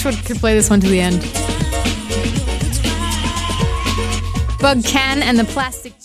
wish we could play this one to the end. Bug Can and the Plastic